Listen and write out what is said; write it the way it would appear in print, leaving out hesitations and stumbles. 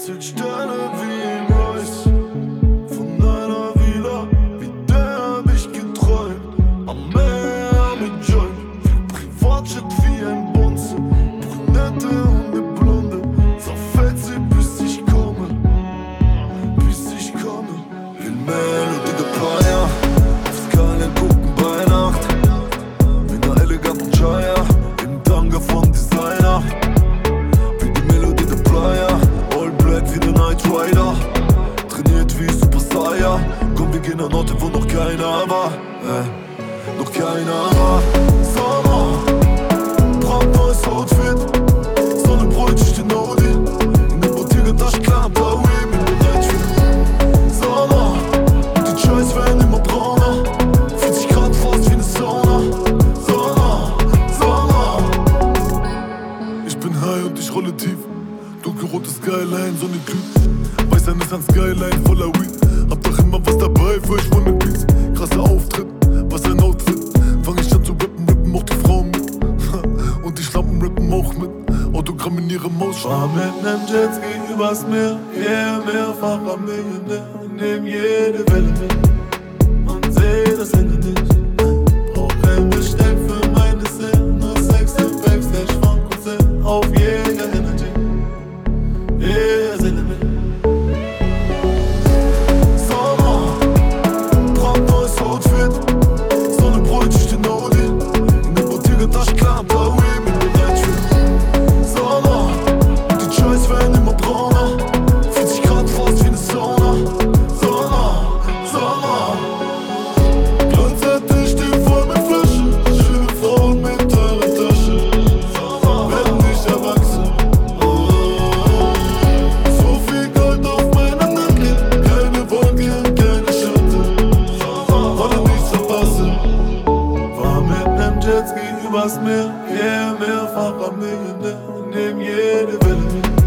zück Sterne wie im Royce. Von einer Villa, wie der hab ich geträumt. Am Meer mit Joint, Privatjet wie ein Bonze. Brünette und ne Blonde, zerfällt sie bis ich komme. Bis ich komme. Il Melody de Playa, auf Skyline gucken bei Nacht. Mit ner eleganten Chaya, im Tanga von Designer. Wie die Melody de Playa, all black wie der Night Rider. Trainiert wie Super Saiyan. Komm, wir gehen an Orte, wo noch keiner war. Noch keiner war. Sommer, brandneues Outfit. Sonne bräunt ich den Audi. In der Bottega-Tasche, kleiner Blaui, bin bereit für Sommer. Und die Joints werden immer brauner. 40 Grad fast wie ne Sauna. Sommer. Ich bin high und ich rolle tief. Dunkelrote Skyline, Sonne glüht. Weißer Nissan Skyline voller Weed. Hab doch immer was dabei für ich One Piece. Krasser Auftritt, was ein Outfit. Fang ich an zu rappen auch die Frauen mit. Und die Schlampen rappen auch mit. Autogramm in ihre Maus. Fahr mit nem Jetski übers Meer. Yeah, mehrfacher Millionär. Nehm jede Welle mit und seh das Ende nicht. Brauch kein Besteck für mein Dessert. Nur Sex im Backstage vom Konzert. Auf jede Energy. Yeah, Sinne mit. Sommer, brandneues Outfit. Sonne bräunt ich den Audi. In der Bottega-Tasche, kleiner Blaui, bin bereit für Sommer. Und die Joints werden immer brauner. 40 Grad fast wie ne Sauna. Sommer. Glanzette stehen voll mit Flaschen. Schöne Frauen mit teurer Tasche. Werden nicht erwachsen. So viel Gold auf meiner Nacke. Keine Wolke, keine Schatten. Wollen nichts verpassen. Fahr mit nem Jetski übers Meer. Yeah, mehrfacher Millionär. Nehm jede Welle mit.